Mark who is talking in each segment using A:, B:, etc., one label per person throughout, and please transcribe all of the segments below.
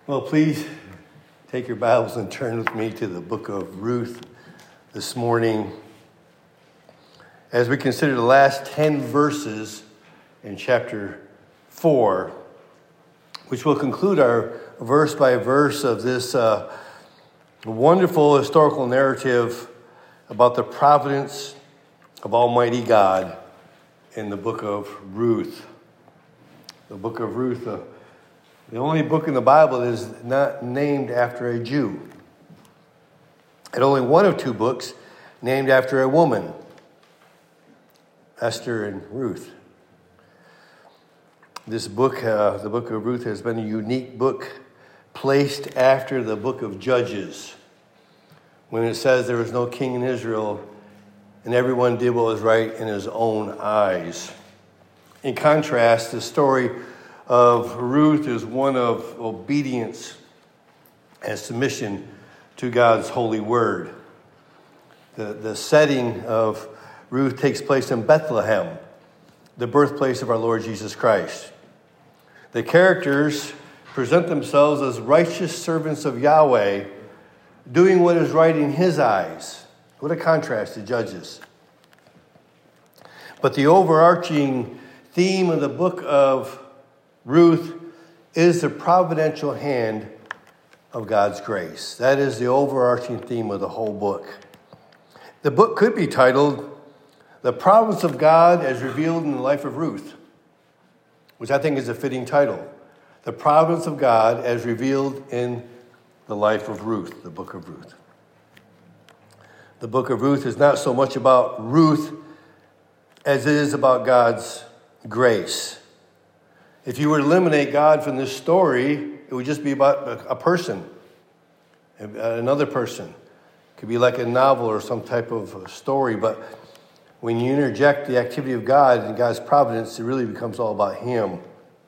A: Well, please take your Bibles and turn with me to the book of Ruth this morning as we consider the last 10 verses in chapter 4, which will conclude our verse by verse of this wonderful historical narrative about the providence of Almighty God in the book of Ruth. The book of Ruth, the only book in the Bible that is not named after a Jew. And only one of two books named after a woman, Esther and Ruth. This book, the book of Ruth, has been a unique book placed after the book of Judges, when it says there was no king in Israel and everyone did what was right in his own eyes. In contrast, the story of Ruth is one of obedience and submission to God's holy word. The setting of Ruth takes place in Bethlehem, the birthplace of our Lord Jesus Christ. The characters present themselves as righteous servants of Yahweh, doing what is right in his eyes. What a contrast to Judges. But the overarching theme of the book of Ruth is the providential hand of God's grace. That is the overarching theme of the whole book. The book could be titled The Providence of God as Revealed in the Life of Ruth, which I think is a fitting title. The Providence of God as Revealed in the Life of Ruth, the book of Ruth. The book of Ruth is not so much about Ruth as it is about God's grace. If you were to eliminate God from this story, it would just be about a person, another person. It could be like a novel or some type of story, but when you interject the activity of God and God's providence, it really becomes all about Him.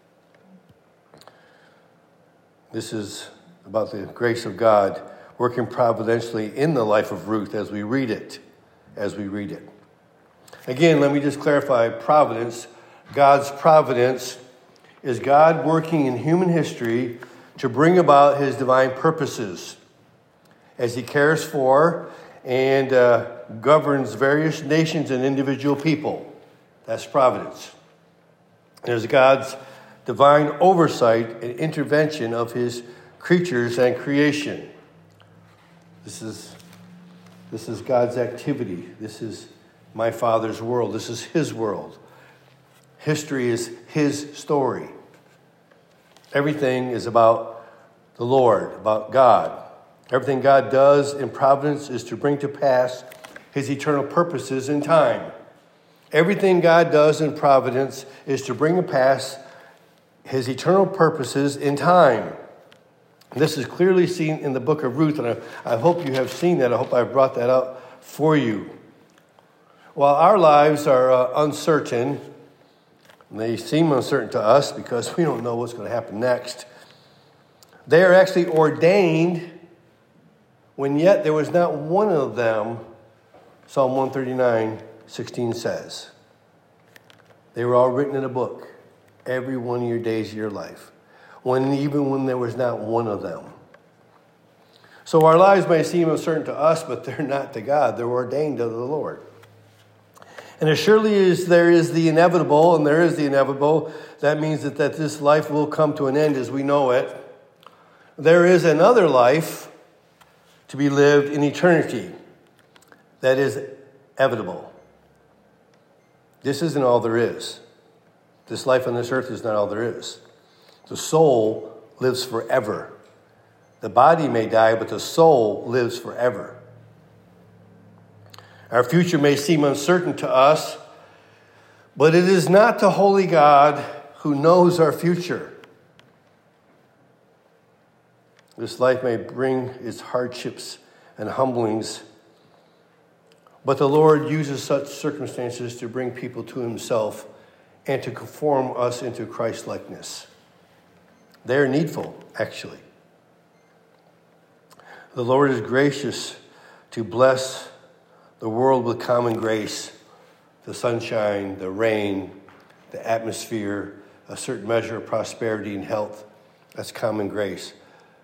A: This is about the grace of God working providentially in the life of Ruth as we read it. Again, let me just clarify providence. God's providence is God working in human history to bring about his divine purposes as he cares for and governs various nations and individual people. That's providence. There's God's divine oversight and intervention of his creatures and creation. This is God's activity. This is my Father's world. This is his world. History is his story. Everything is about the Lord, about God. Everything God does in providence is to bring to pass his eternal purposes in time. Everything God does in providence is to bring to pass his eternal purposes in time. This is clearly seen in the book of Ruth, and I hope you have seen that. I hope I've brought that up for you. While our lives are uncertain, and they seem uncertain to us because we don't know what's going to happen next, they are actually ordained when yet there was not one of them, Psalm 139:16 says. They were all written in a book, every one of your days of your life, even when there was not one of them. So our lives may seem uncertain to us, but they're not to God. They're ordained of the Lord. And as surely as there is the inevitable, and there is the inevitable, that means that this life will come to an end as we know it. There is another life to be lived in eternity that is inevitable. This isn't all there is. This life on this earth is not all there is. The soul lives forever. The body may die, but the soul lives forever. Our future may seem uncertain to us, but it is not the holy God who knows our future. This life may bring its hardships and humblings, but the Lord uses such circumstances to bring people to himself and to conform us into Christ-likeness. They are needful, actually. The Lord is gracious to bless the world with common grace, the sunshine, the rain, the atmosphere, a certain measure of prosperity and health. That's common grace.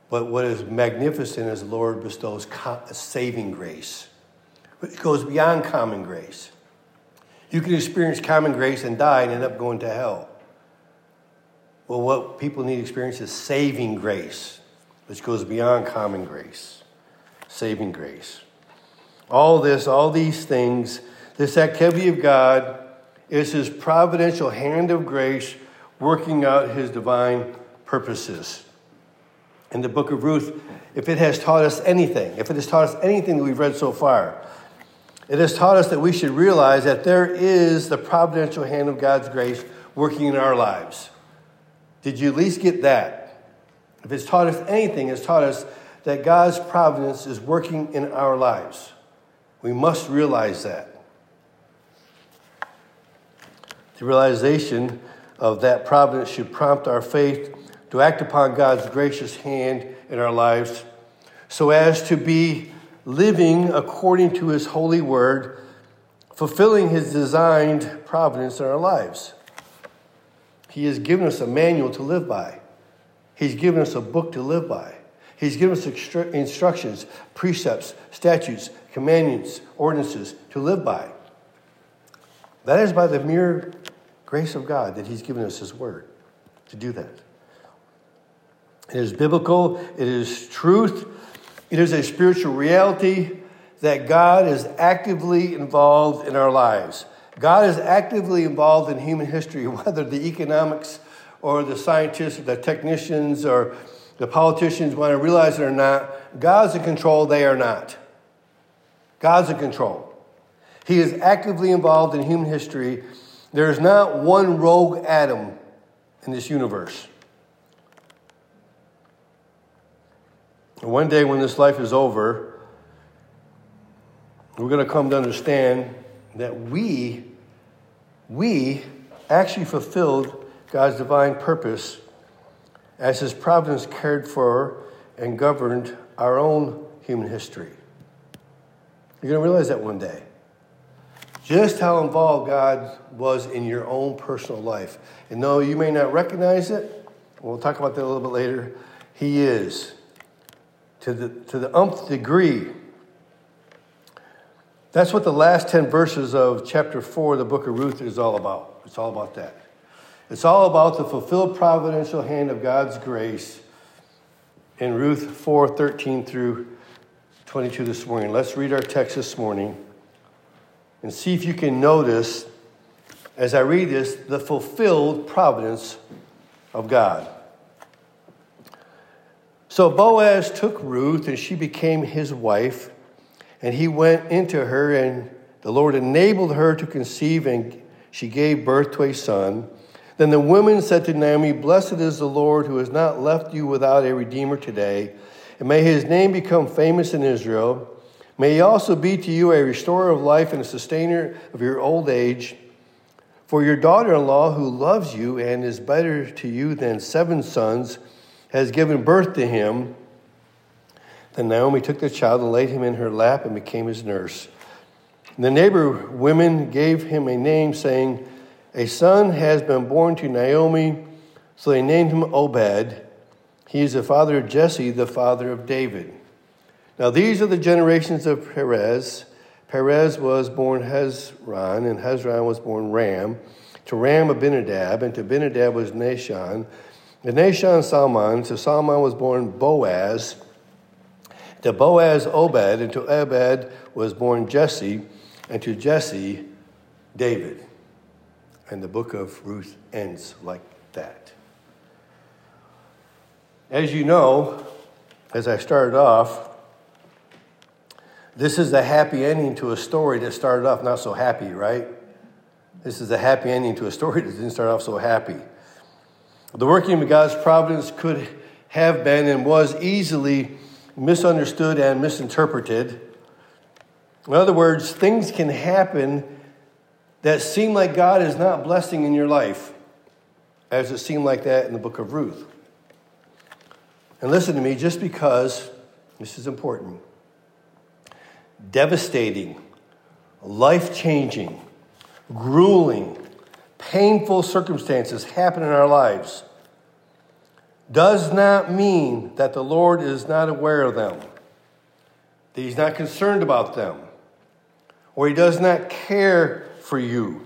A: But what is magnificent is the Lord bestows saving grace. It goes beyond common grace. You can experience common grace and die and end up going to hell. Well, what people need to experience is saving grace, which goes beyond common grace. Saving grace. All these things, this activity of God is his providential hand of grace working out his divine purposes. In the book of Ruth, if it has taught us anything that we've read so far, it has taught us that we should realize that there is the providential hand of God's grace working in our lives. Did you at least get that? If it's taught us anything, it's taught us that God's providence is working in our lives. We must realize that. The realization of that providence should prompt our faith to act upon God's gracious hand in our lives so as to be living according to his holy word, fulfilling his designed providence in our lives. He has given us a manual to live by. He's given us a book to live by. He's given us instructions, precepts, statutes, commandments, ordinances to live by. That is by the mere grace of God that he's given us his word to do that. It is biblical. It is truth. It is a spiritual reality that God is actively involved in our lives. God is actively involved in human history, whether the economics or the scientists or the technicians or the politicians want to realize it or not. God's in control. They are not. God's in control. He is actively involved in human history. There is not one rogue atom in this universe. And one day when this life is over, we're going to come to understand that we actually fulfilled God's divine purpose as his providence cared for and governed our own human history. You're going to realize that one day. Just how involved God was in your own personal life. And though you may not recognize it, we'll talk about that a little bit later, he is. To the umpth degree. That's what the last 10 verses of chapter 4 of the book of Ruth is all about. It's all about that. It's all about the fulfilled providential hand of God's grace in Ruth 4:13 through 22 this morning. Let's read our text this morning and see if you can notice, as I read this, the fulfilled providence of God. So Boaz took Ruth, and she became his wife, and he went into her, and the Lord enabled her to conceive, and she gave birth to a son. Then the women said to Naomi, "Blessed is the Lord who has not left you without a redeemer today, and may his name become famous in Israel. May he also be to you a restorer of life and a sustainer of your old age. For your daughter-in-law, who loves you and is better to you than 7 sons, has given birth to him." Then Naomi took the child and laid him in her lap and became his nurse. And the neighbor women gave him a name, saying, "A son has been born to Naomi." So they named him Obed. He is the father of Jesse, the father of David. Now these are the generations of Perez. Perez was born Hezron, and Hezron was born Ram. To Ram, Abinadab, and to Abinadab was Nahshon. And Nahshon, Salmon. To Salmon was born Boaz. To Boaz, Obed. And to Obed was born Jesse. And to Jesse, David. And the book of Ruth ends like that. As you know, as I started off, this is the happy ending to a story that started off not so happy, right? This is the happy ending to a story that didn't start off so happy. The working of God's providence could have been and was easily misunderstood and misinterpreted. In other words, things can happen that seem like God is not blessing in your life, as it seemed like that in the book of Ruth. And listen to me, just because, this is important, devastating, life-changing, grueling, painful circumstances happen in our lives does not mean that the Lord is not aware of them, that he's not concerned about them, or he does not care for you,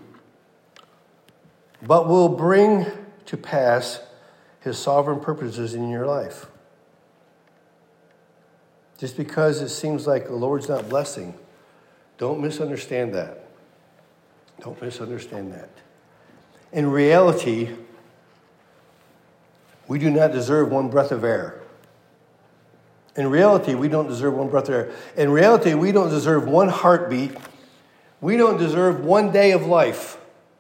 A: but will bring to pass his sovereign purposes in your life. Just because it seems like the Lord's not blessing, don't misunderstand that. Don't misunderstand that. In reality, we do not deserve one breath of air. In reality, we don't deserve one breath of air. In reality, we don't deserve one heartbeat. We don't deserve one day of life.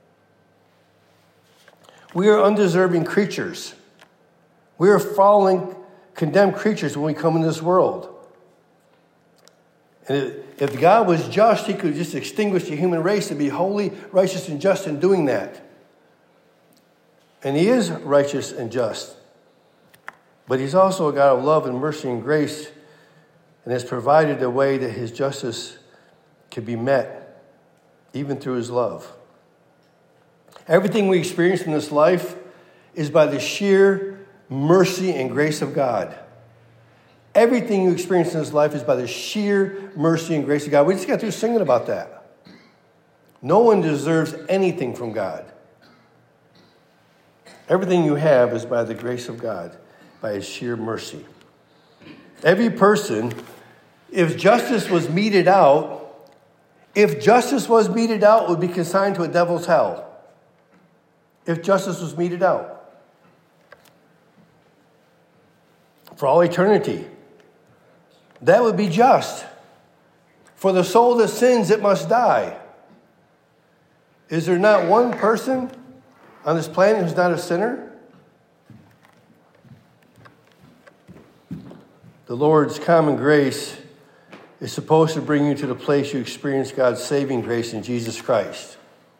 A: We are undeserving creatures. We are fallen, condemned creatures when we come in this world. And if God was just, he could just extinguish the human race and be holy, righteous, and just in doing that. And he is righteous and just. But he's also a God of love and mercy and grace, and has provided a way that his justice can be met, even through his love. Everything we experience in this life is by the sheer mercy and grace of God. Everything you experience in this life is by the sheer mercy and grace of God. We just got through singing about that. No one deserves anything from God. Everything you have is by the grace of God, by his sheer mercy. Every person, if justice was meted out, would be consigned to a devil's hell. If justice was meted out. For all eternity. That would be just. For the soul that sins, it must die. Is there not one person on this planet who's not a sinner? The Lord's common grace is supposed to bring you to the place you experience God's saving grace in Jesus Christ.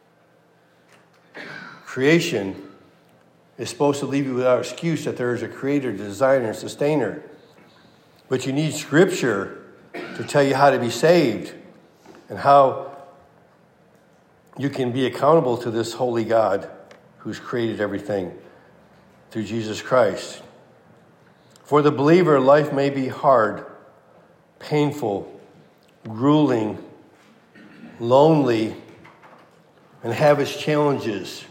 A: Creation is supposed to leave you without excuse that there is a creator, designer, and sustainer. But you need Scripture to tell you how to be saved and how you can be accountable to this holy God who's created everything through Jesus Christ. For the believer, life may be hard, painful, grueling, lonely, and have its challenges.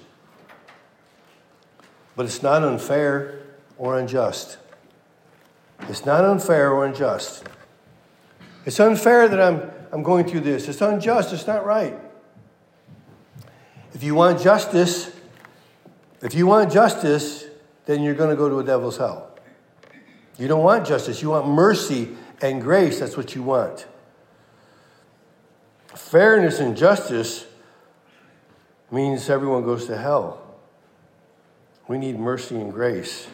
A: But it's not unfair or unjust. It's not unfair or unjust. It's unfair that I'm going through this. It's unjust. It's not right. If you want justice, then you're going to go to a devil's hell. You don't want justice. You want mercy and grace. That's what you want. Fairness and justice means everyone goes to hell. We need mercy and grace.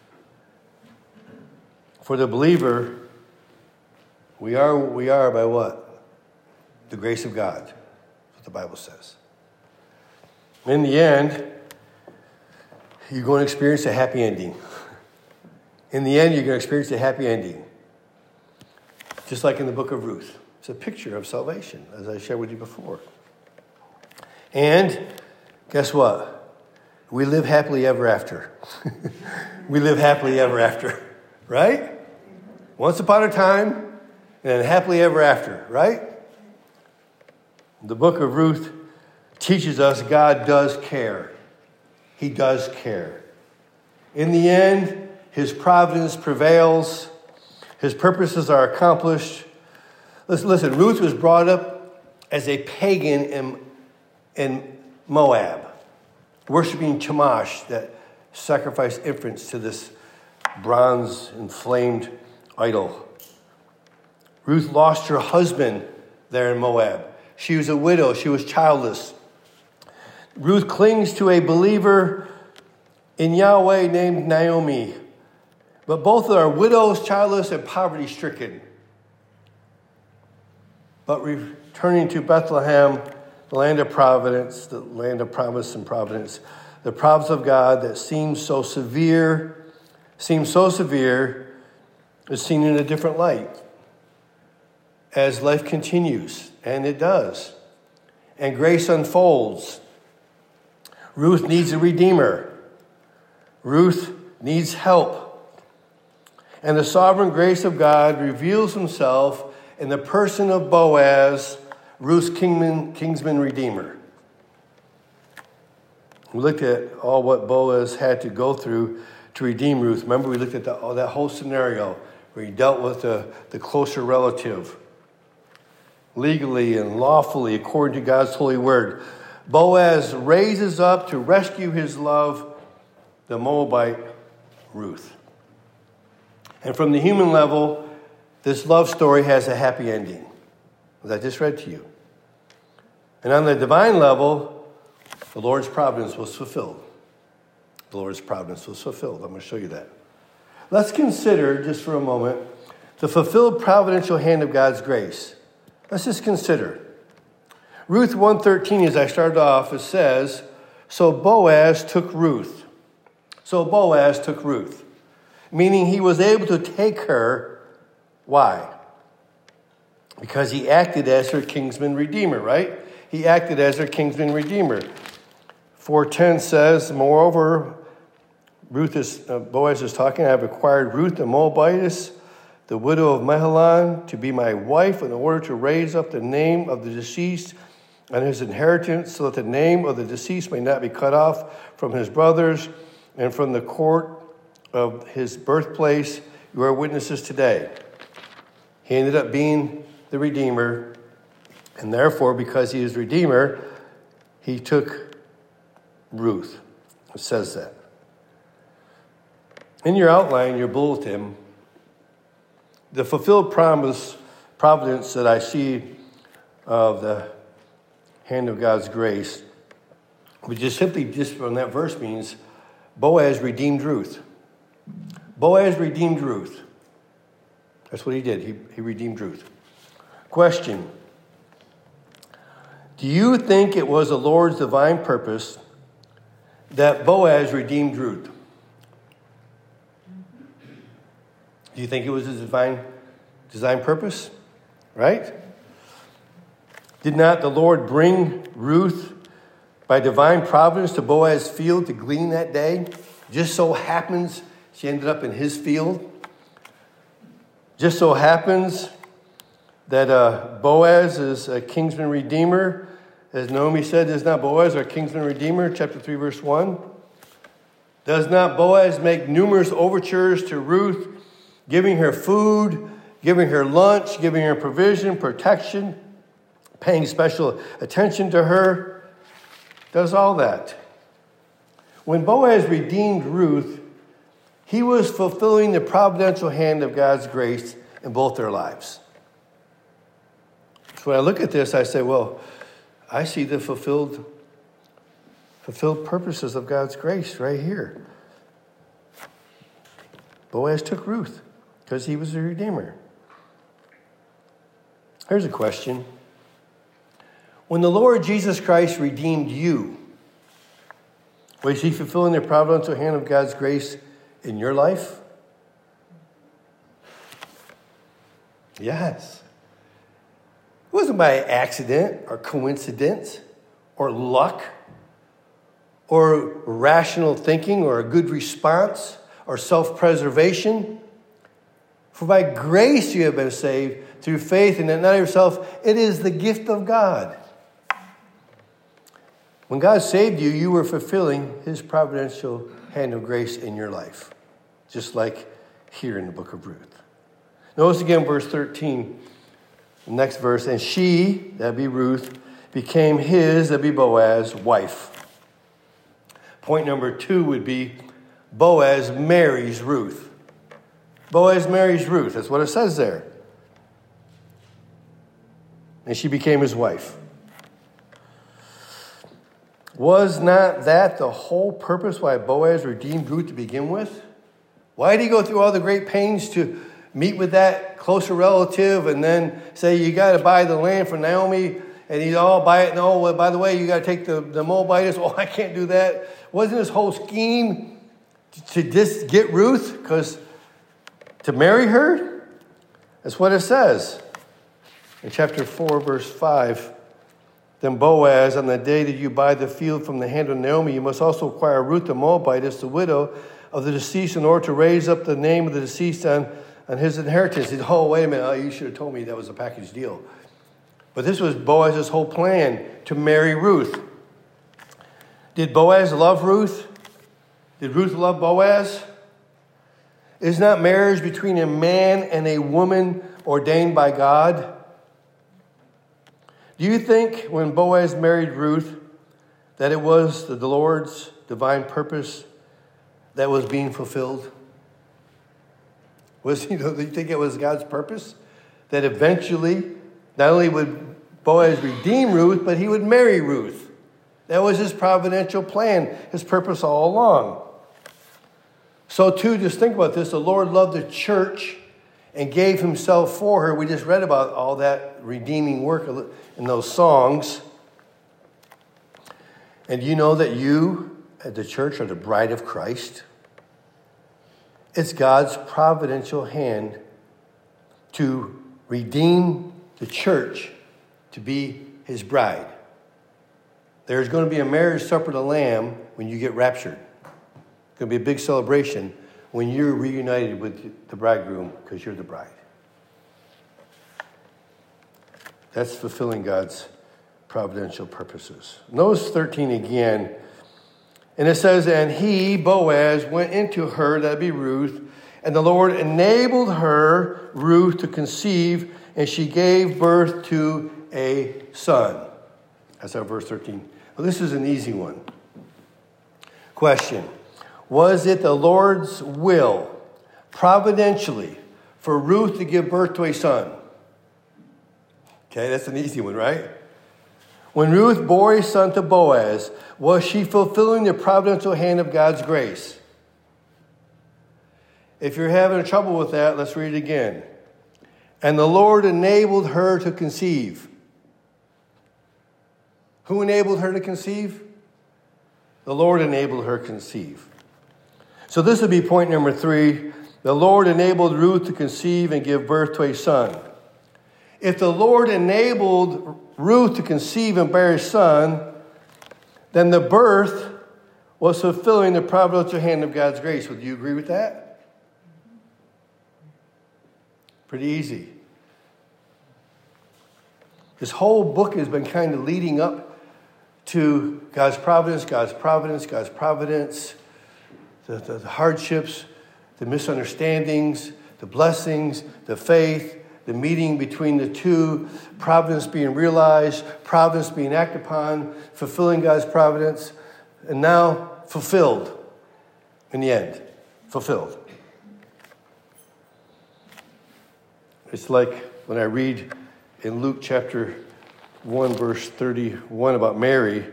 A: For the believer, we are what we are by what? The grace of God. That's what the Bible says. In the end, you're going to experience a happy ending. In the end, you're going to experience a happy ending. Just like in the book of Ruth. It's a picture of salvation, as I shared with you before. And guess what? We live happily ever after. We live happily ever after. Right? Once upon a time, and happily ever after, right? The book of Ruth teaches us God does care. He does care. In the end, his providence prevails. His purposes are accomplished. Listen, Ruth was brought up as a pagan in Moab, worshiping Chemosh, that sacrificed infants to this bronze inflamed idol. Ruth lost her husband there in Moab. She was a widow. She was childless. Ruth clings to a believer in Yahweh named Naomi. But both are widows, childless, and poverty-stricken. But returning to Bethlehem, the land of providence, the land of promise and providence, the providence of God that seems so severe is seen in a different light as life continues, and it does, and grace unfolds. Ruth needs a redeemer. Ruth needs help. And the sovereign grace of God reveals himself in the person of Boaz, Ruth's kinsman redeemer. We looked at all what Boaz had to go through to redeem Ruth. Remember, we looked at that whole scenario where he dealt with the closer relative legally and lawfully according to God's holy word. Boaz raises up to rescue his love, the Moabite Ruth. And from the human level, this love story has a happy ending, as I just read to you. And on the divine level, the Lord's providence was fulfilled. The Lord's providence was fulfilled. I'm going to show you that. Let's consider, just for a moment, the fulfilled providential hand of God's grace. Let's just consider. Ruth 1:13, as I started off, it says, so Boaz took Ruth. So Boaz took Ruth, meaning he was able to take her. Why? Because he acted as her kinsman redeemer, right? He acted as her kinsman redeemer. 4:10 says, moreover, Boaz is talking, I have acquired Ruth the Moabitess, the widow of Mahlon, to be my wife in order to raise up the name of the deceased and his inheritance, so that the name of the deceased may not be cut off from his brothers and from the court of his birthplace. You are witnesses today. He ended up being the Redeemer, and therefore, because he is Redeemer, he took Ruth. It says that. In your outline, your bulletin, the fulfilled providence that I see of the hand of God's grace, which just simply just from that verse means Boaz redeemed Ruth. Boaz redeemed Ruth. That's what he did. He redeemed Ruth. Question. Do you think it was the Lord's divine purpose that Boaz redeemed Ruth? Do you think it was his divine design purpose? Right? Did not the Lord bring Ruth by divine providence to Boaz's field to glean that day? Just so happens she ended up in his field. Just so happens that Boaz is a kinsman redeemer. As Naomi said, is not Boaz our kinsman redeemer? Chapter 3, verse 1. Does not Boaz make numerous overtures to Ruth, giving her food, giving her lunch, giving her provision, protection, paying special attention to her? Does all that. When Boaz redeemed Ruth, he was fulfilling the providential hand of God's grace in both their lives. So when I look at this, I say, well, I see the fulfilled purposes of God's grace right here. Boaz took Ruth because he was a redeemer. Here's a question. When the Lord Jesus Christ redeemed you, was he fulfilling the providential hand of God's grace in your life? Yes. It wasn't by accident or coincidence or luck or rational thinking or a good response or self-preservation. For by grace you have been saved through faith, and that not of yourself. It is the gift of God. When God saved you, you were fulfilling his providential hand of grace in your life. Just like here in the book of Ruth. Notice again verse 13. The next verse. And she, that'd be Ruth, became his, that'd be Boaz, wife. Point number 2 would be Boaz marries Ruth. Boaz marries Ruth. That's what it says there. And she became his wife. Was not that the whole purpose why Boaz redeemed Ruth to begin with? Why did he go through all the great pains to meet with that closer relative and then say, you got to buy the land from Naomi, and he'd all buy it. No, well, by the way, you got to take the Moabitess. Oh, I can't do that. Wasn't his whole scheme to just get Ruth? Because to marry her? That's what it says. In chapter 4, verse 5, then Boaz, on the day that you buy the field from the hand of Naomi, you must also acquire Ruth the Moabitess, the widow of the deceased in order to raise up the name of the deceased on his inheritance. He said, oh, wait a minute, you should have told me that was a package deal. But this was Boaz's whole plan, to marry Ruth. Did Boaz love Ruth? Did Ruth love Boaz? Is not marriage between a man and a woman ordained by God? Do you think when Boaz married Ruth that it was the Lord's divine purpose that was being fulfilled? Do you think it was God's purpose that eventually not only would Boaz redeem Ruth, but he would marry Ruth? That was his providential plan, his purpose all along. So too, just think about this. The Lord loved the church and gave himself for her. We just read about all that redeeming work in those songs. And you know that you, at the church, are the bride of Christ? It's God's providential hand to redeem the church to be his bride. There's going to be a marriage supper of the Lamb when you get raptured. It's going to be a big celebration when you're reunited with the bridegroom because you're the bride. That's fulfilling God's providential purposes. Notice 13 again. And it says, and he, Boaz, went into her, that'd be Ruth, and the Lord enabled her, Ruth, to conceive, and she gave birth to a son. That's our verse 13. Well, this is an easy one. Question. Was it the Lord's will, providentially, for Ruth to give birth to a son? Okay, that's an easy one, right? When Ruth bore a son to Boaz, was she fulfilling the providential hand of God's grace? If you're having trouble with that, let's read it again. And the Lord enabled her to conceive. Who enabled her to conceive? The Lord enabled her to conceive. So this would be point number 3. The Lord enabled Ruth to conceive and give birth to a son. If the Lord enabled Ruth to conceive and bear a son, then the birth was fulfilling the providential hand of God's grace. Would you agree with that? Pretty easy. This whole book has been kind of leading up to God's providence, God's providence, God's providence, the hardships, the misunderstandings, the blessings, the faith, the meeting between the two, providence being realized, providence being acted upon, fulfilling God's providence, and now fulfilled in the end. Fulfilled. It's like when I read in Luke chapter 1, verse 31 about Mary,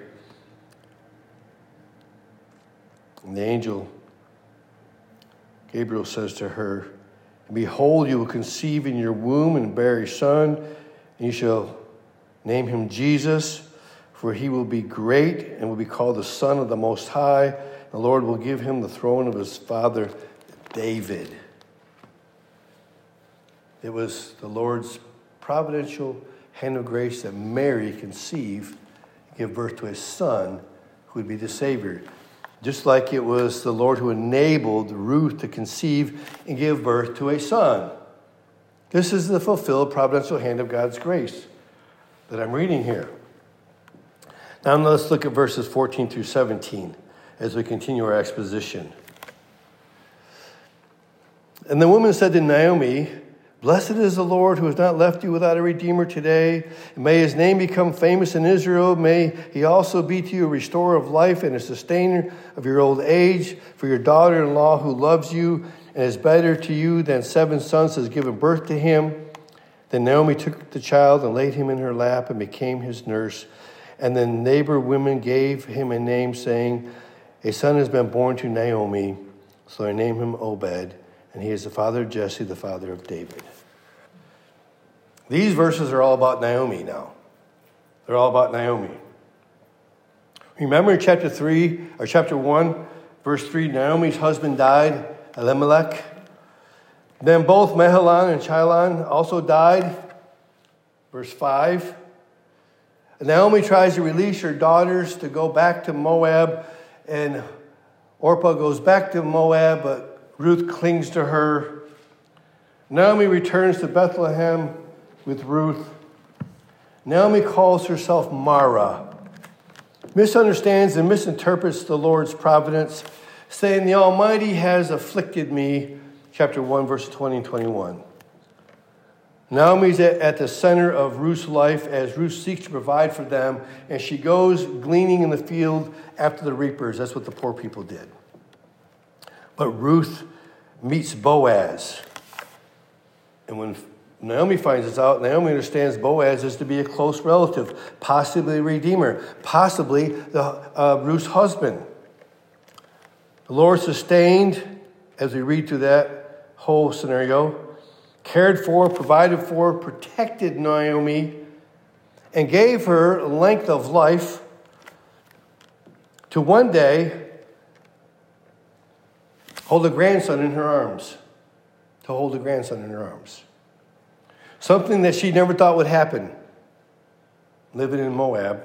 A: and the angel Gabriel says to her, behold, you will conceive in your womb and bear a son, and you shall name him Jesus, for he will be great and will be called the Son of the Most High. The Lord will give him the throne of his father David. It was the Lord's providential hand of grace that Mary conceived and give birth to a son who would be the Savior. Just like it was the Lord who enabled Ruth to conceive and give birth to a son. This is the fulfilled providential hand of God's grace that I'm reading here. Now let's look at verses 14 through 17 as we continue our exposition. And the woman said to Naomi, blessed is the Lord who has not left you without a redeemer today. And may his name become famous in Israel. May he also be to you a restorer of life and a sustainer of your old age. For your daughter-in-law who loves you and is better to you than 7 sons has given birth to him. Then Naomi took the child and laid him in her lap and became his nurse. And the neighbor women gave him a name, saying, a son has been born to Naomi. So they named him Obed. And he is the father of Jesse, the father of David. These verses are all about Naomi now. They're all about Naomi. Remember in chapter 1, verse 3, Naomi's husband died, Elimelech. Then both Mahlon and Chilion also died. Verse 5. And Naomi tries to release her daughters to go back to Moab. And Orpah goes back to Moab, but Ruth clings to her. Naomi returns to Bethlehem with Ruth. Naomi calls herself Mara, misunderstands and misinterprets the Lord's providence, saying, "The Almighty has afflicted me," chapter 1, verse 20 and 21. Naomi's at the center of Ruth's life as Ruth seeks to provide for them, and she goes gleaning in the field after the reapers. That's what the poor people did. But Ruth meets Boaz. And when Naomi finds this out, Naomi understands Boaz is to be a close relative, possibly a redeemer, possibly Ruth's husband. The Lord sustained, as we read through that whole scenario, cared for, provided for, protected Naomi, and gave her length of life to one day hold a grandson in her arms. To hold a grandson in her arms. Something that she never thought would happen, living in Moab.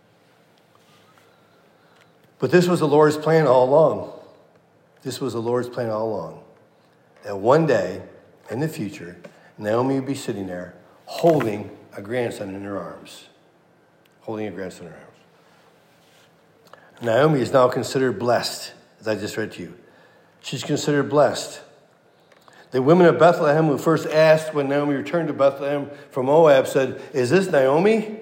A: But this was the Lord's plan all along. This was the Lord's plan all along. That one day, in the future, Naomi would be sitting there holding a grandson in her arms. Holding a grandson in her arms. Naomi is now considered blessed, as I just read to you. She's considered blessed. The women of Bethlehem who first asked when Naomi returned to Bethlehem from Moab said, "Is this Naomi?"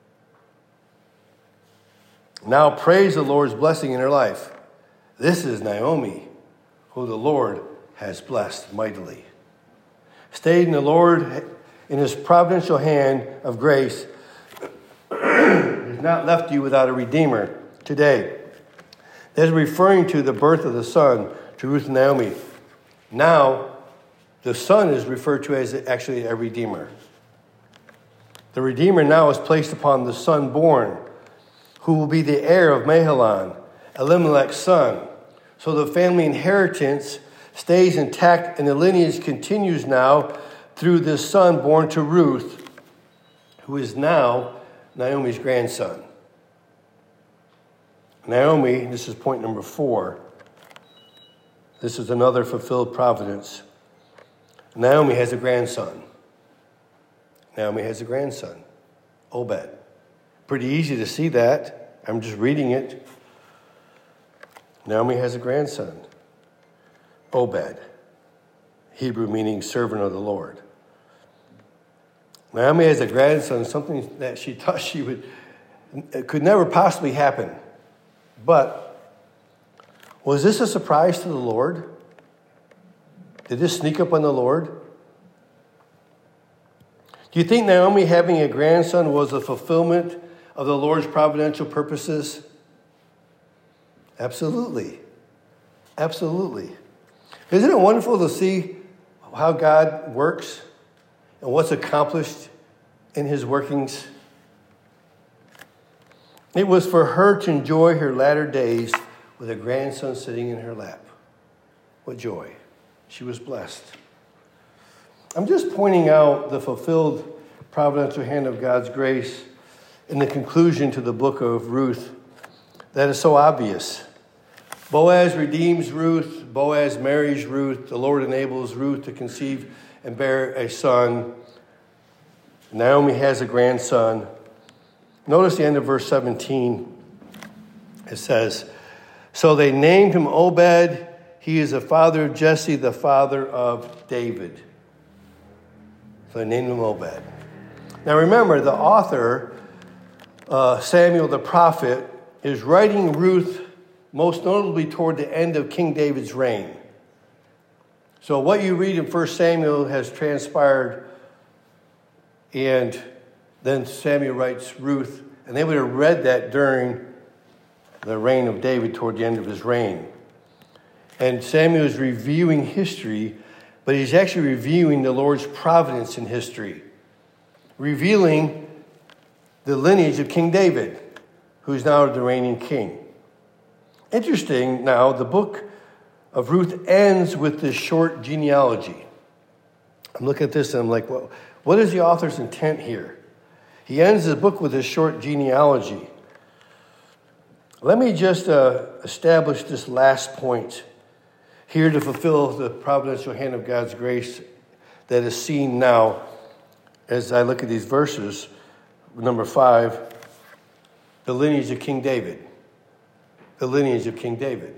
A: Now praise the Lord's blessing in her life. This is Naomi, who the Lord has blessed mightily. Stayed in the Lord in his providential hand of grace has not left you without a redeemer today. That is referring to the birth of the son to Ruth and Naomi. Now, the son is referred to as actually a redeemer. The redeemer now is placed upon the son born, who will be the heir of Mahlon, Elimelech's son. So the family inheritance stays intact, and the lineage continues now through this son born to Ruth, who is now Naomi's grandson. Naomi, this is point number 4. This is another fulfilled providence. Naomi has a grandson. Naomi has a grandson, Obed. Pretty easy to see that. I'm just reading it. Naomi has a grandson, Obed, Hebrew meaning servant of the Lord. Naomi has a grandson, something that she thought it could never possibly happen. But was this a surprise to the Lord? Did this sneak up on the Lord? Do you think Naomi having a grandson was a fulfillment of the Lord's providential purposes? Absolutely. Absolutely. Isn't it wonderful to see how God works and what's accomplished in his workings? It was for her to enjoy her latter days with a grandson sitting in her lap. What joy. She was blessed. I'm just pointing out the fulfilled providential hand of God's grace in the conclusion to the book of Ruth that is so obvious. Boaz redeems Ruth. Boaz marries Ruth. The Lord enables Ruth to conceive and bear a son. Naomi has a grandson. Notice the end of verse 17. It says, "So they named him Obed. He is the father of Jesse, the father of David." So they named him Obed. Now remember, the author, Samuel the prophet, is writing Ruth most notably toward the end of King David's reign. So what you read in 1 Samuel has transpired, and then Samuel writes Ruth, and they would have read that during the reign of David toward the end of his reign. And Samuel is reviewing history, but he's actually reviewing the Lord's providence in history, revealing the lineage of King David, who's now the reigning king. Interesting, now, the book of Ruth ends with this short genealogy. I'm looking at this and I'm like, well, what is the author's intent here? He ends the book with this short genealogy. Let me just establish this last point here to fulfill the providential hand of God's grace that is seen now as I look at these verses. Number 5, the lineage of King David. The lineage of King David.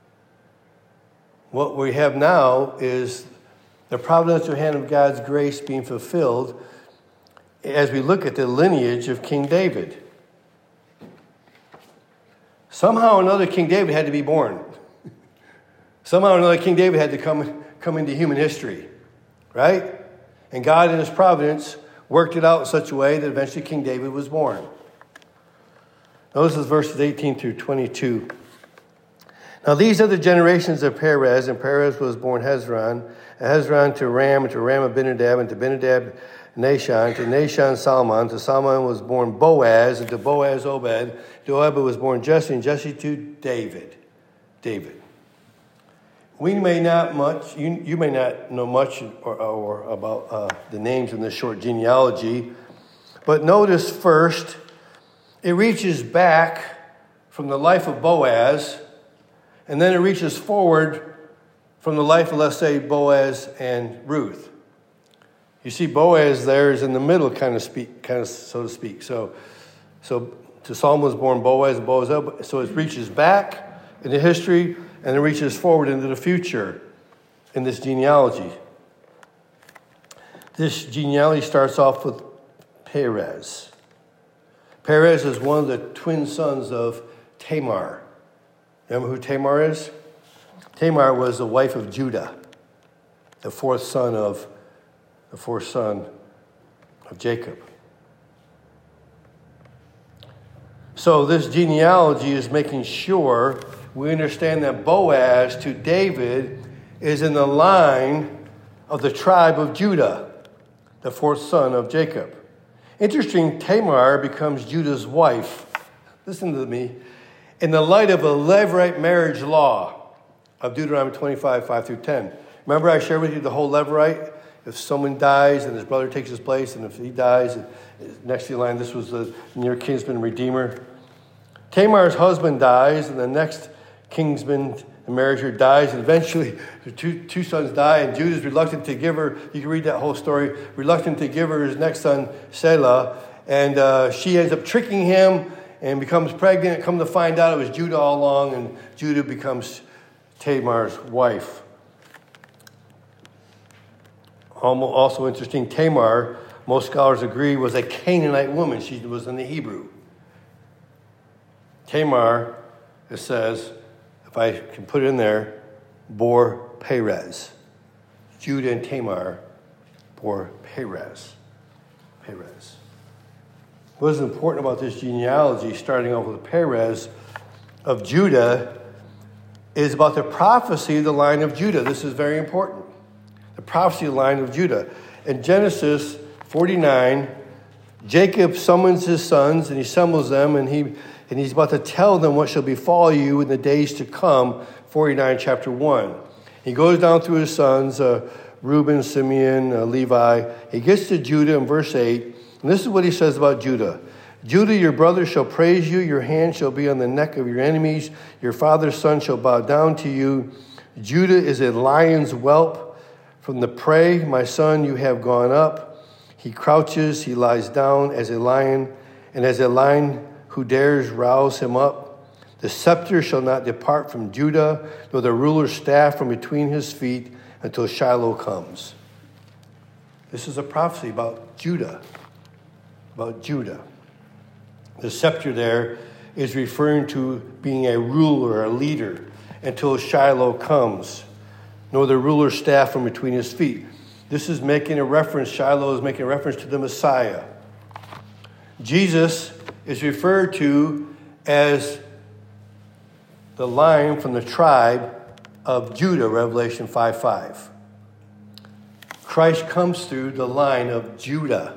A: What we have now is the providential hand of God's grace being fulfilled as we look at the lineage of King David. Somehow or another, King David had to be born. Somehow or another, King David had to come into human history, right? And God in his providence worked it out in such a way that eventually King David was born. Notice verses 18 through 22. Now these are the generations of Perez, and Perez was born Hezron, and Hezron to Ram, and to Ram Abinadab, and to Abinadab Nahshon, to Nahshon Salmon, to Salmon was born Boaz, and to Boaz Obed, to Obed was born Jesse, and Jesse to David. We may not much, you may not know much or about the names in this short genealogy, but notice first, it reaches back from the life of Boaz, and then it reaches forward from the life of, let's say, Boaz and Ruth. You see, Boaz there is in the middle, kind of so to speak. So to Solomon was born Boaz, and Boaz up. So it reaches back into history, and it reaches forward into the future in this genealogy. This genealogy starts off with Perez. Perez is one of the twin sons of Tamar. Remember who Tamar is? Tamar was the wife of Judah, the fourth son of Jacob. So this genealogy is making sure we understand that Boaz to David is in the line of the tribe of Judah, the fourth son of Jacob. Interesting, Tamar becomes Judah's wife. Listen to me. In the light of a Levirate marriage law of Deuteronomy 25, 5 through 10. Remember I shared with you the whole Levirate? If someone dies and his brother takes his place, and if he dies, next to the line, this was the near kinsman redeemer. Tamar's husband dies, and the next kinsman and marriager dies, and eventually the two sons die, and Judah's reluctant to give her, you can read that whole story, reluctant to give her his next son, Selah, and she ends up tricking him and becomes pregnant. Come to find out it was Judah all along, and Judah becomes Tamar's wife. Also interesting, Tamar, most scholars agree, was a Canaanite woman. She was in the Hebrew. Tamar, it says, if I can put it in there, bore Perez. Judah and Tamar bore Perez. What is important about this genealogy, starting off with Perez of Judah, is about the prophecy of the line of Judah. This is very important. The prophecy of the line of Judah. In Genesis 49, Jacob summons his sons, and he assembles them, and he's about to tell them what shall befall you in the days to come, 49, chapter 1. He goes down through his sons, Reuben, Simeon, Levi. He gets to Judah in verse 8, and this is what he says about Judah. Judah, your brother shall praise you. Your hand shall be on the neck of your enemies. Your father's son shall bow down to you. Judah is a lion's whelp. From the prey, my son, you have gone up. He crouches, he lies down as a lion, and as a lion who dares rouse him up. The scepter shall not depart from Judah, nor the ruler's staff from between his feet, until Shiloh comes. This is a prophecy about Judah. The scepter there is referring to being a ruler, a leader, until Shiloh comes, nor the ruler's staff from between his feet. This is making a reference, Shiloh is making a reference to the Messiah. Jesus is referred to as the lion from the tribe of Judah, Revelation 5:5. Christ comes through the line of Judah.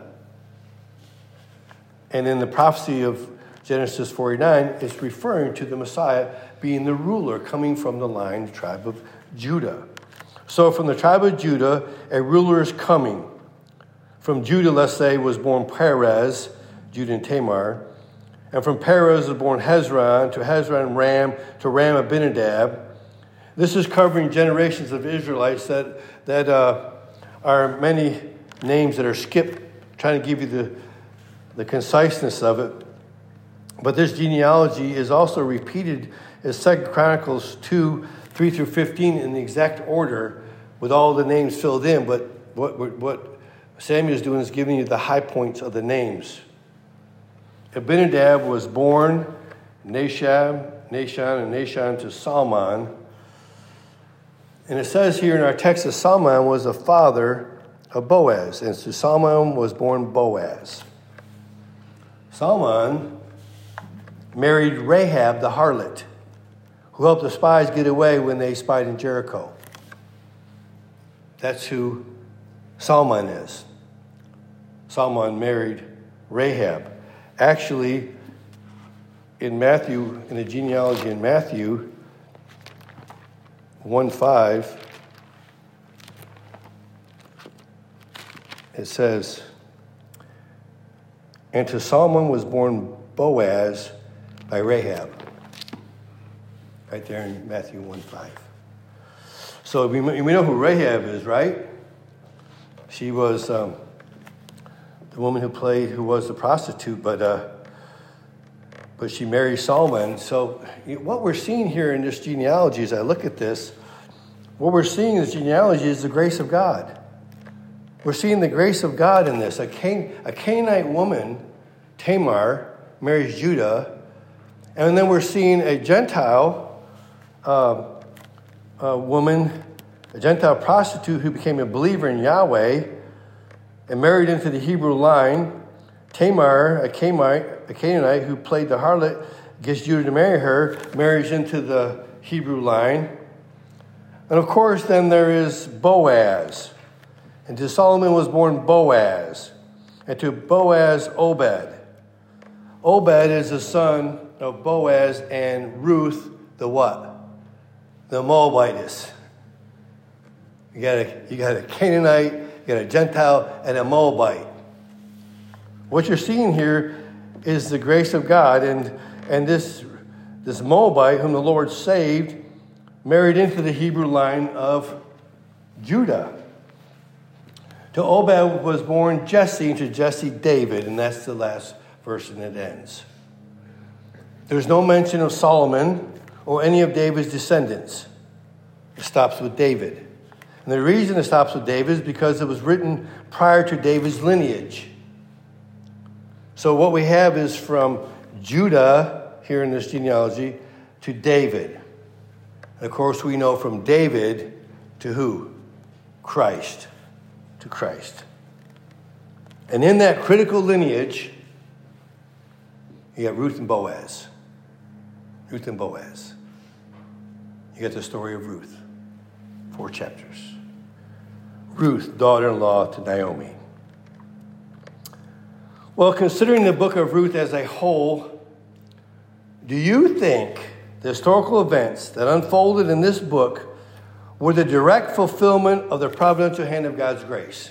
A: And in the prophecy of Genesis 49, it's referring to the Messiah being the ruler coming from the line, the tribe of Judah. So from the tribe of Judah, a ruler is coming. From Judah, let's say, was born Perez, Judah and Tamar. And from Perez was born Hezron Ram, to Ram Abinadab. This is covering generations of Israelites that are many names that are skipped, trying to give you the conciseness of it. But this genealogy is also repeated as 2 Chronicles 2, 3 through 15 in the exact order with all the names filled in. But what Samuel is doing is giving you the high points of the names. Abinadab was born Nahshon to Salmon. And it says here in our text that Salmon was the father of Boaz. And to Salmon was born Boaz. Salmon married Rahab the harlot, who helped the spies get away when they spied in Jericho. That's who Salmon is. Salmon married Rahab. Actually, in the genealogy in Matthew 1:5, it says, and to Salmon was born Boaz by Rahab. Right there in Matthew 1:5. So we know who Rahab is, right? She was the woman who was the prostitute, but she married Solomon. So what we're seeing here in this genealogy, as I look at this, what we're seeing in this genealogy is the grace of God. We're seeing the grace of God in this. A Canaanite woman, Tamar, marries Judah, and then we're seeing a Gentile woman, a Gentile prostitute who became a believer in Yahweh and married into the Hebrew line. Tamar, a Canaanite who played the harlot, gets Judah to marry her, marries into the Hebrew line. And of course, then there is Boaz. And to Solomon was born Boaz. And to Boaz, Obed. Obed is the son of Boaz and Ruth, the what? The Moabitess. You got a Canaanite, you got a Gentile, and a Moabite. What you're seeing here is the grace of God, and this Moabite, whom the Lord saved, married into the Hebrew line of Judah. To Obed was born Jesse, and to Jesse David, and that's the last verse, and it ends. There's no mention of Solomon or any of David's descendants. It stops with David. And the reason it stops with David is because it was written prior to David's lineage. So what we have is from Judah, here in this genealogy, to David. And of course, we know from David to who? Christ. To Christ. And in that critical lineage, you got Ruth and Boaz. Ruth and Boaz. You got the story of Ruth. 4 chapters. Ruth, daughter-in-law to Naomi. Well, considering the book of Ruth as a whole, do you think the historical events that unfolded in this book were the direct fulfillment of the providential hand of God's grace?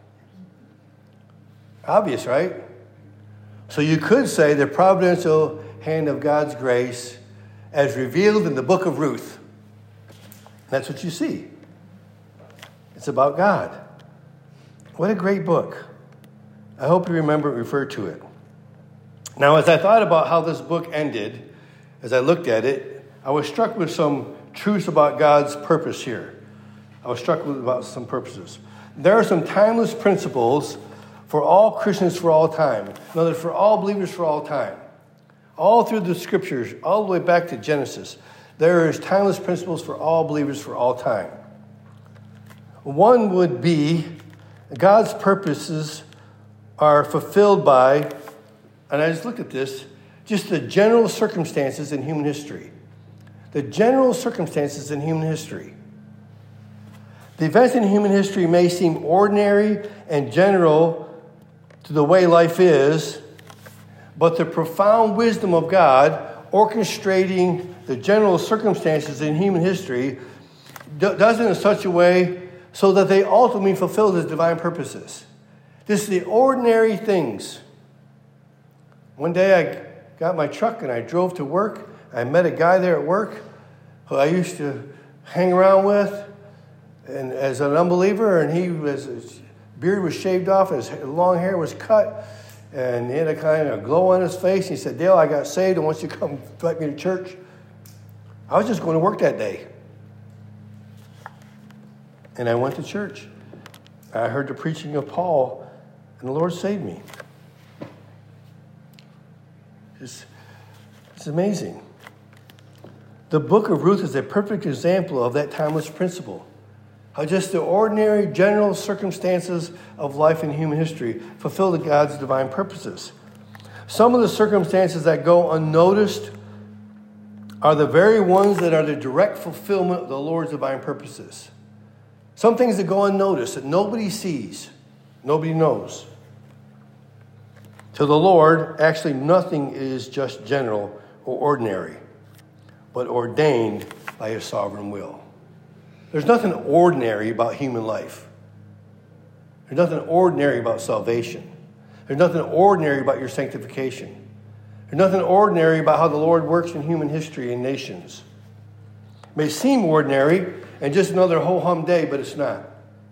A: Obvious, right? So you could say the providential hand of God's grace as revealed in the book of Ruth. That's what you see. It's about God. What a great book. I hope you remember and refer to it. Now, as I thought about how this book ended, as I looked at it, I was struck with some truths about God's purpose here. I was struck with about some purposes. There are some timeless principles for all Christians for all time. In other words, for all believers for all time. All through the scriptures, all the way back to Genesis, there is timeless principles for all believers for all time. One would be God's purposes are fulfilled by, and I just looked at this, just the general circumstances in human history. The general circumstances in human history. The events in human history may seem ordinary and general to the way life is, but the profound wisdom of God orchestrating the general circumstances in human history does it in such a way so that they ultimately fulfill His divine purposes. This is the ordinary things. One day got my truck and I drove to work. I met a guy there at work who I used to hang around with, and as an unbeliever, and his beard was shaved off, his long hair was cut, and he had a kind of glow on his face. He said, Dale, I got saved, and once you come invite me to church. I was just going to work that day. And I went to church. I heard the preaching of Paul, and the Lord saved me. It's amazing. The book of Ruth is a perfect example of that timeless principle. How just the ordinary, general circumstances of life in human history fulfill God's divine purposes. Some of the circumstances that go unnoticed are the very ones that are the direct fulfillment of the Lord's divine purposes. Some things that go unnoticed, that nobody sees, nobody knows. To the Lord, actually nothing is just general or ordinary, but ordained by his sovereign will. There's nothing ordinary about human life. There's nothing ordinary about salvation. There's nothing ordinary about your sanctification. There's nothing ordinary about how the Lord works in human history and nations. It may seem ordinary and just another ho-hum day, but it's not.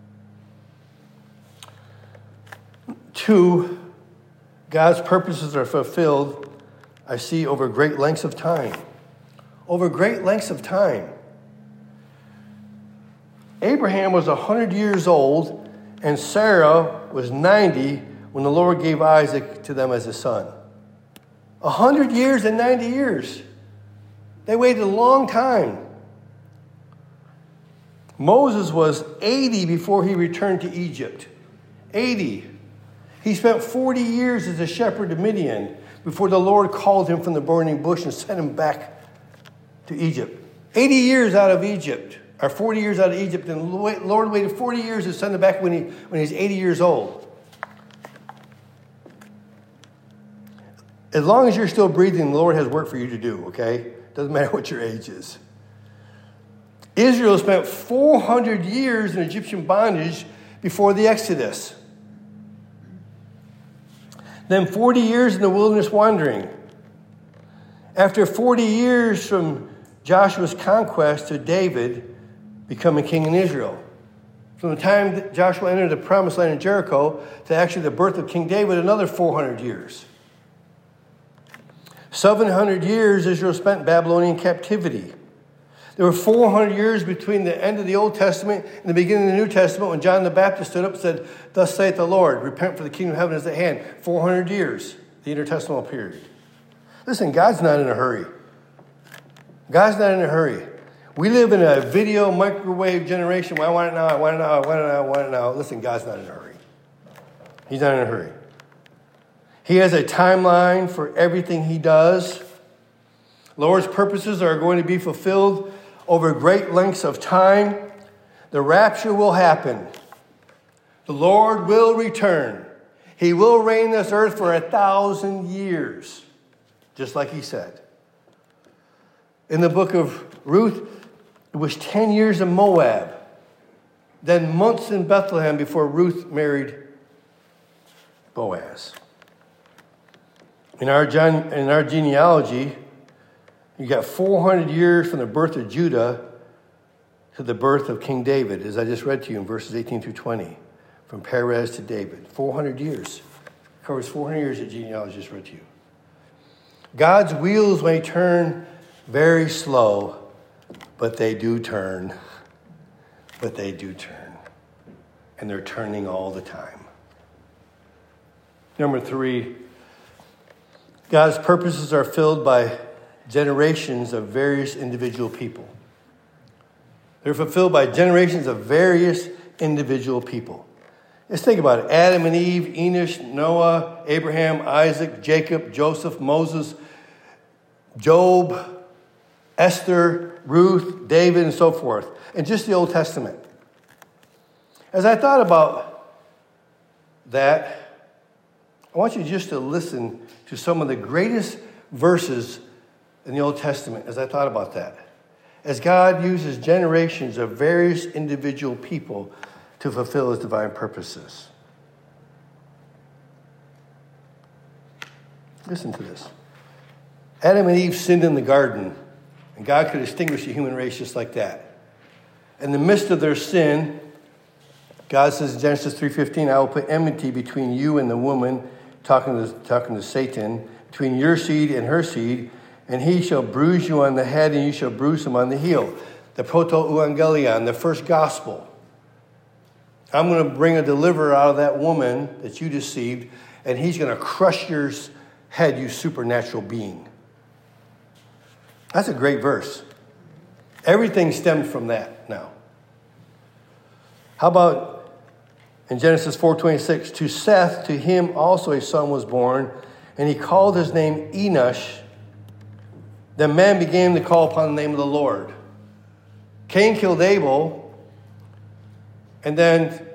A: 2, God's purposes are fulfilled, I see, over great lengths of time. Over great lengths of time. Abraham was 100 years old, and Sarah was 90 when the Lord gave Isaac to them as a son. 100 years and 90 years. They waited a long time. Moses was 80 before he returned to Egypt. 80. He spent 40 years as a shepherd of Midian before the Lord called him from the burning bush and sent him back to Egypt. 80 years out of Egypt, or 40 years out of Egypt, and the Lord waited 40 years to send him back when he's 80 years old. As long as you're still breathing, the Lord has work for you to do, okay? Doesn't matter what your age is. Israel spent 400 years in Egyptian bondage before the Exodus. Then 40 years in the wilderness wandering. After 40 years from Joshua's conquest to David becoming king in Israel. From the time that Joshua entered the promised land in Jericho to actually the birth of King David, another 400 years. 700 years Israel spent in Babylonian captivity. There were 400 years between the end of the Old Testament and the beginning of the New Testament when John the Baptist stood up and said, "Thus saith the Lord, repent for the kingdom of heaven is at hand." 400 years, the intertestamental period. Listen, God's not in a hurry. God's not in a hurry. We live in a video microwave generation. Well, I want it now, I want it now, I want it now, I want it now. Listen, God's not in a hurry. He's not in a hurry. He has a timeline for everything he does. The Lord's purposes are going to be fulfilled over great lengths of time. The rapture will happen. The Lord will return. He will reign this earth for 1,000 years, just like he said. In the book of Ruth, it was 10 years in Moab, then months in Bethlehem before Ruth married Boaz. In our genealogy, you got 400 years from the birth of Judah to the birth of King David, as I just read to you in verses 18 through 20, from Perez to David. 400 years. It covers 400 years of genealogy I just read to you. God's wheels may turn very slow, but they do turn. But they do turn. And they're turning all the time. Number 3, God's purposes are filled by generations of various individual people. They're fulfilled by generations of various individual people. Let's think about it. Adam and Eve, Enosh, Noah, Abraham, Isaac, Jacob, Joseph, Moses, Job, Esther, Ruth, David, and so forth. And just the Old Testament. As I thought about that, I want you just to listen to some of the greatest verses in the Old Testament as I thought about that. As God uses generations of various individual people to fulfill his divine purposes. Listen to this. Adam and Eve sinned in the garden, and God could extinguish the human race just like that. In the midst of their sin, God says in Genesis 3:15, I will put enmity between you and the woman, talking to Satan, between your seed and her seed, and he shall bruise you on the head, and you shall bruise him on the heel. The proto-evangelion, the first gospel. I'm going to bring a deliverer out of that woman that you deceived, and he's going to crush your head, you supernatural being. That's a great verse. Everything stems from that now. How about in Genesis 4:26, to Seth, to him also a son was born, and he called his name Enosh. Then man began to call upon the name of the Lord. Cain killed Abel, and then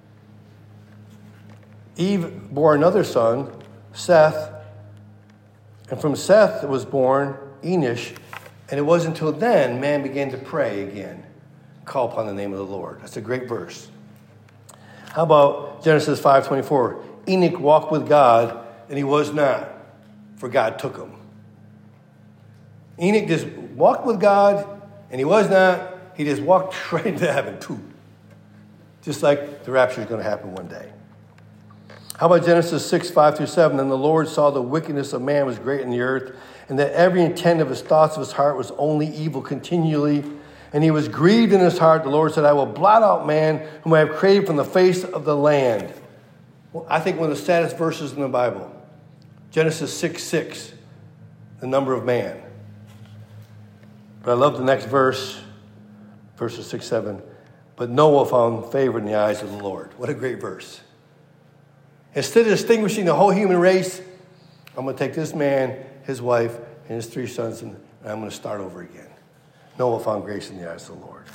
A: Eve bore another son, Seth, and from Seth was born Enosh, and it wasn't until then man began to pray again, call upon the name of the Lord. That's a great verse. How about Genesis 5:24? Enoch walked with God, and he was not, for God took him. Enoch just walked with God, and he was not. He just walked right into heaven, too. Just like the rapture is going to happen one day. How about Genesis 6:5-7? And the Lord saw the wickedness of man was great in the earth, and that every intent of his thoughts of his heart was only evil continually. And he was grieved in his heart. The Lord said, I will blot out man whom I have created from the face of the land. Well, I think one of the saddest verses in the Bible. Genesis 6:6, the number of man. But I love the next verse, verses 6-7. But Noah found favor in the eyes of the Lord. What a great verse. Instead of extinguishing the whole human race, I'm going to take this man, his wife, and his 3 sons, and I'm going to start over again. Noah found grace in the eyes of the Lord.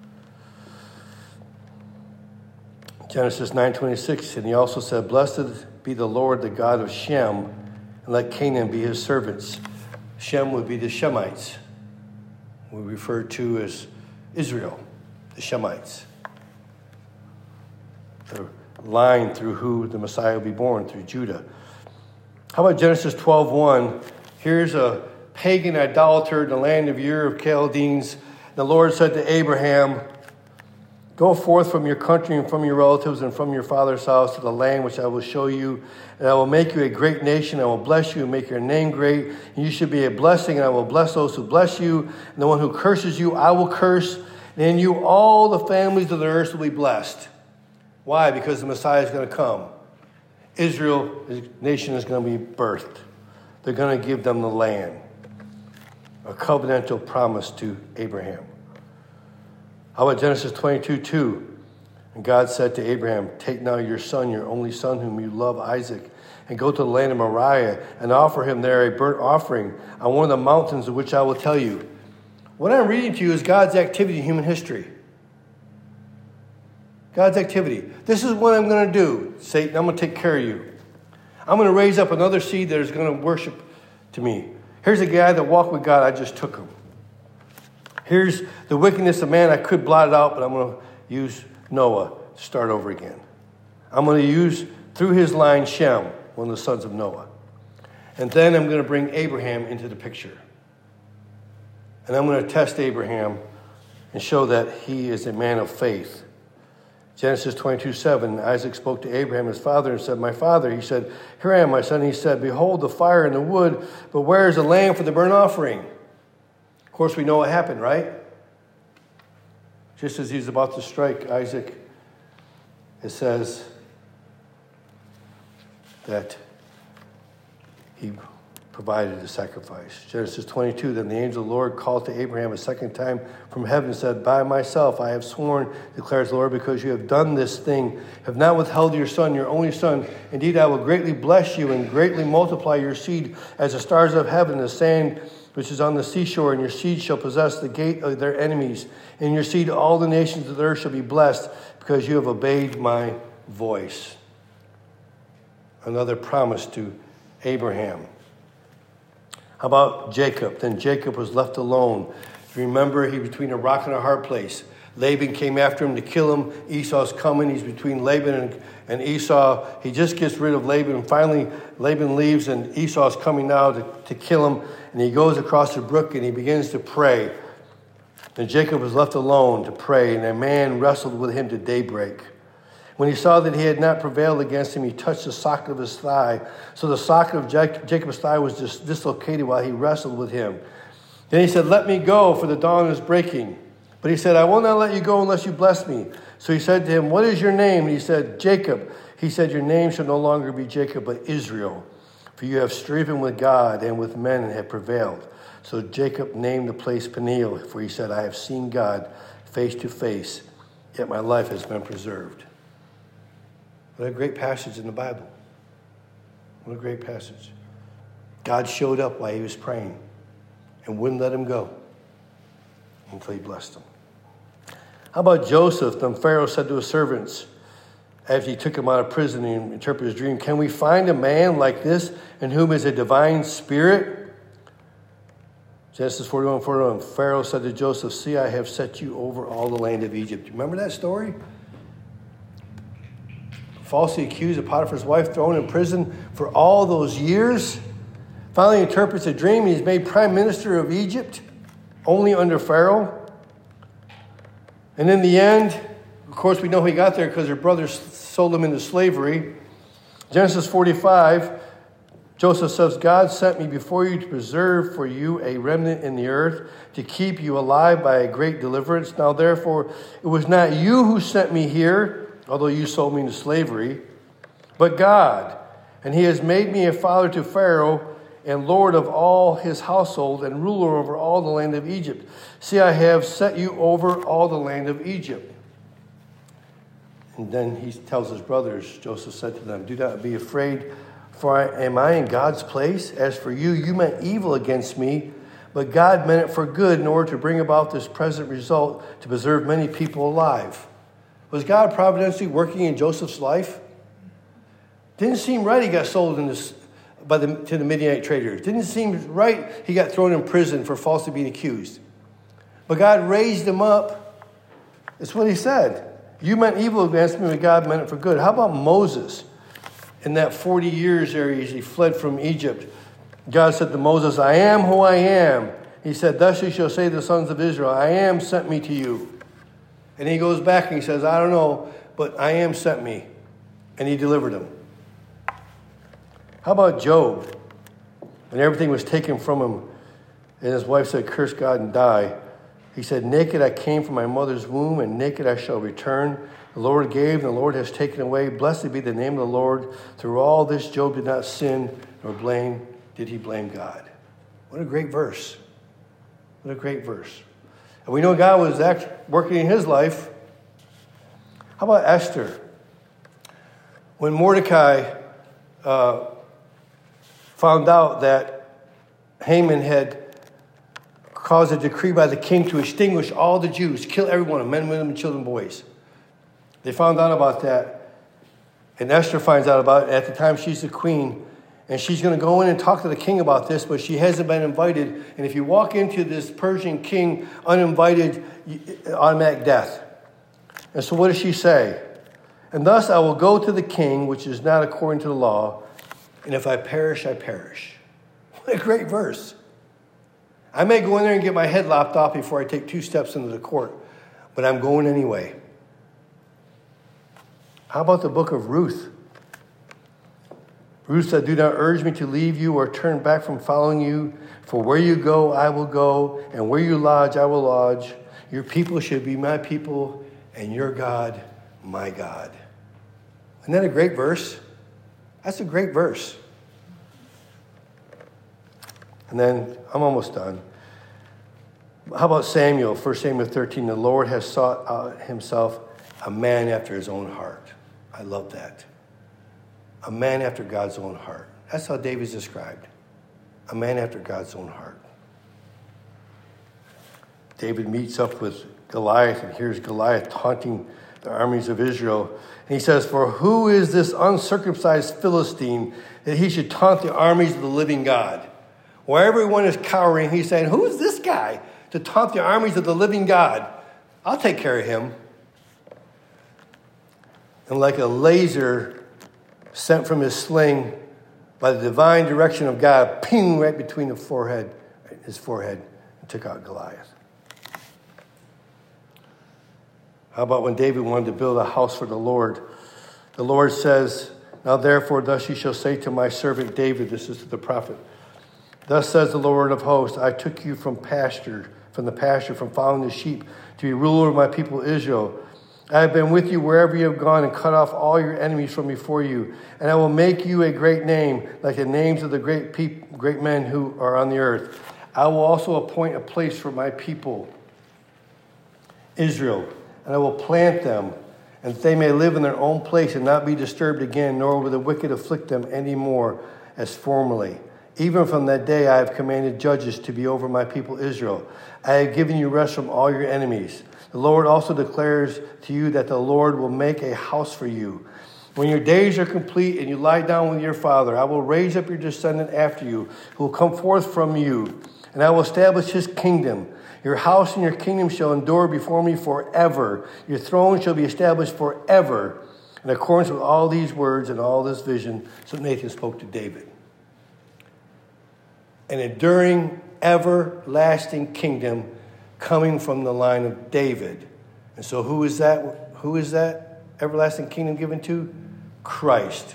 A: Genesis 9:26, and he also said, Blessed be the Lord, the God of Shem, and let Canaan be his servants. Shem would be the Shemites. We refer to as Israel, the Shemites. The line through who the Messiah will be born, through Judah. How about Genesis 12:1? Here's a pagan idolater in the land of Ur of Chaldeans. The Lord said to Abraham, Go forth from your country and from your relatives and from your father's house to the land which I will show you. And I will make you a great nation. I will bless you and make your name great. And you should be a blessing, and I will bless those who bless you. And the one who curses you, I will curse. And in you all the families of the earth will be blessed. Why? Because the Messiah is going to come. Israel, his nation, is going to be birthed. They're going to give them the land. A covenantal promise to Abraham. How about Genesis 22:2? And God said to Abraham, Take now your son, your only son, whom you love, Isaac, and go to the land of Moriah and offer him there a burnt offering on one of the mountains of which I will tell you. What I'm reading to you is God's activity in human history. God's activity. This is what I'm going to do, Satan. I'm going to take care of you. I'm going to raise up another seed that is going to worship to me. Here's a guy that walked with God. I just took him. Here's the wickedness of man. I could blot it out, but I'm going to use Noah to start over again. I'm going to use, through his line, Shem, one of the sons of Noah. And then I'm going to bring Abraham into the picture. And I'm going to test Abraham and show that he is a man of faith. Genesis 22:7, Isaac spoke to Abraham, his father, and said, My father. He said, Here I am, my son. He said, Behold the fire and the wood, but where is the lamb for the burnt offering? Of course, we know what happened, right? Just as he's about to strike Isaac, it says that he provided a sacrifice. Genesis 22, then the angel of the Lord called to Abraham a second time from heaven and said, By myself I have sworn, declares the Lord, because you have done this thing, have not withheld your son, your only son. Indeed, I will greatly bless you and greatly multiply your seed as the stars of heaven, the sand which is on the seashore, and your seed shall possess the gate of their enemies. In your seed all the nations of the earth shall be blessed, because you have obeyed my voice. Another promise to Abraham. How about Jacob? Then Jacob was left alone. Remember, he was between a rock and a hard place. Laban came after him to kill him. Esau's coming. He's between Laban and Esau. He just gets rid of Laban. And finally, Laban leaves, and Esau's coming now to kill him. And he goes across the brook, and he begins to pray. And Jacob was left alone to pray, and a man wrestled with him to daybreak. When he saw that he had not prevailed against him, he touched the socket of his thigh. So the socket of Jacob's thigh was just dislocated while he wrestled with him. Then he said, "Let me go, for the dawn is breaking." But he said, "I will not let you go unless you bless me." So he said to him, "What is your name?" And he said, "Jacob." He said, "Your name shall no longer be Jacob, but Israel. For you have striven with God and with men and have prevailed." So Jacob named the place Peniel, for he said, "I have seen God face to face, yet my life has been preserved." What a great passage in the Bible. What a great passage. God showed up while he was praying and wouldn't let him go until he blessed him. How about Joseph? Then Pharaoh said to his servants, as he took him out of prison and interpreted his dream, "Can we find a man like this in whom is a divine spirit?" Genesis 41:41. Pharaoh said to Joseph, "See, I have set you over all the land of Egypt." Remember that story? Falsely accused of Potiphar's wife, thrown in prison for all those years. Finally interprets a dream. He's made prime minister of Egypt, only under Pharaoh. And in the end, of course, we know he got there because her brothers sold him into slavery. Genesis 45, Joseph says, "God sent me before you to preserve for you a remnant in the earth, to keep you alive by a great deliverance. Now, therefore, it was not you who sent me here, although you sold me into slavery, but God. And he has made me a father to Pharaoh and lord of all his household and ruler over all the land of Egypt. See, I have set you over all the land of Egypt." And then he tells his brothers, Joseph said to them, "Do not be afraid, for am I in God's place? As for you, you meant evil against me, but God meant it for good in order to bring about this present result, to preserve many people alive." Was God providentially working in Joseph's life? Didn't seem right he got sold to the Midianite traders. Didn't seem right he got thrown in prison for falsely being accused. But God raised him up. That's what he said. You meant evil against me, but God meant it for good. How about Moses? In that 40 years there, he fled from Egypt. God said to Moses, "I am who I am." He said, "Thus you shall say to the sons of Israel, I am sent me to you." And he goes back and he says, "I don't know, but I am sent me." And he delivered him. How about Job? When everything was taken from him and his wife said, "Curse God and die," he said, "Naked I came from my mother's womb, and naked I shall return. The Lord gave, and the Lord has taken away. Blessed be the name of the Lord." Through all this, Job did not sin, nor did he blame God. What a great verse. What a great verse. And we know God was actually working in his life. How about Esther? When Mordecai found out that Haman had caused a decree by the king to extinguish all the Jews, kill everyone, men, women, children, boys. They found out about that, and Esther finds out about it. At the time, she's the queen, and she's going to go in and talk to the king about this, but she hasn't been invited. And if you walk into this Persian king uninvited, automatic death. And so what does she say? "And thus I will go to the king, which is not according to the law, and if I perish, I perish." What a great verse. I may go in there and get my head lopped off before I take 2 steps into the court, but I'm going anyway. How about the book of Ruth? Ruth said, "Do not urge me to leave you or turn back from following you. For where you go, I will go, and where you lodge, I will lodge. Your people should be my people, and your God, my God." Isn't that a great verse? That's a great verse. And then, I'm almost done. How about Samuel? 1 Samuel 13, "The Lord has sought out himself a man after his own heart." I love that. A man after God's own heart. That's how David's described. A man after God's own heart. David meets up with Goliath, and here's Goliath taunting the armies of Israel. And he says, "For who is this uncircumcised Philistine that he should taunt the armies of the living God?" Where everyone is cowering, he's saying, "Who is this guy to taunt the armies of the living God?" I'll take care of him. And like a laser sent from his sling by the divine direction of God, ping, right between his forehead, and took out Goliath. How about when David wanted to build a house for the Lord? The Lord says, now therefore, thus you shall say to my servant David, this is to the prophet, thus says the Lord of hosts, I took you from the pasture, from following the sheep, to be ruler of my people Israel. I have been with you wherever you have gone and cut off all your enemies from before you. And I will make you a great name, like the names of the great men who are on the earth. I will also appoint a place for my people, Israel, and I will plant them, and that they may live in their own place and not be disturbed again, nor will the wicked afflict them any more as formerly. Even from that day I have commanded judges to be over my people Israel. I have given you rest from all your enemies. The Lord also declares to you that the Lord will make a house for you. When your days are complete and you lie down with your father, I will raise up your descendant after you, who will come forth from you, and I will establish his kingdom. Your house and your kingdom shall endure before me forever. Your throne shall be established forever. In accordance with all these words and all this vision, so Nathan spoke to David. An enduring, everlasting kingdom coming from the line of David. And so who is that? Who is that everlasting kingdom given to? Christ.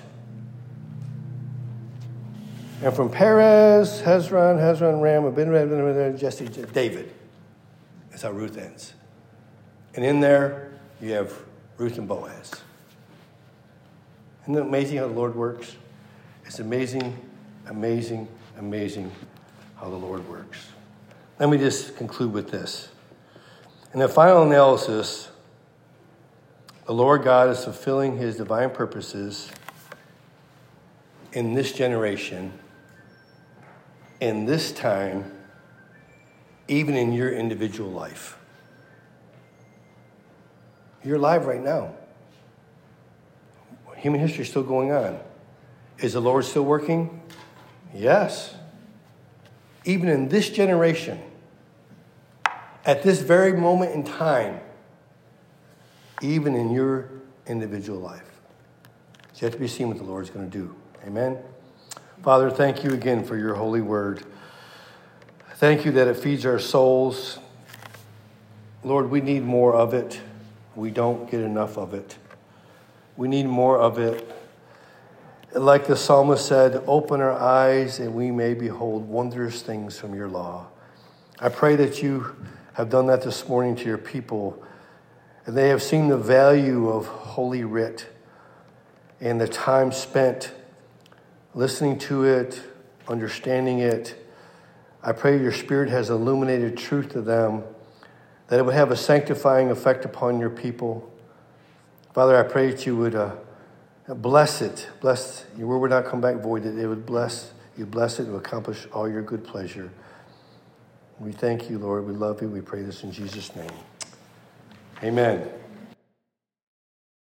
A: And from Perez, Hezron, Ram, Abinadab, Jesse, David. That's how Ruth ends. And in there, you have Ruth and Boaz. Isn't it amazing how the Lord works? It's amazing, amazing, amazing how the Lord works. Let me just conclude with this. In the final analysis, the Lord God is fulfilling his divine purposes in this generation, in this time, even in your individual life. You're alive right now. Human history is still going on. Is the Lord still working? Yes. Even in this generation, at this very moment in time, even in your individual life. It's yet to be seen what the Lord is going to do. Amen. Father, thank you again for your holy word. Thank you that it feeds our souls. Lord, we need more of it. We don't get enough of it. We need more of it. Like the psalmist said, open our eyes and we may behold wondrous things from your law. I pray that you have done that this morning to your people, and they have seen the value of Holy Writ and the time spent listening to it, understanding it. I pray your Spirit has illuminated truth to them, that it would have a sanctifying effect upon your people. Father, I pray that you would bless it. Bless your word would not come back void. That it would bless you, bless it to accomplish all your good pleasure. We thank you, Lord. We love you. We pray this in Jesus' name. Amen.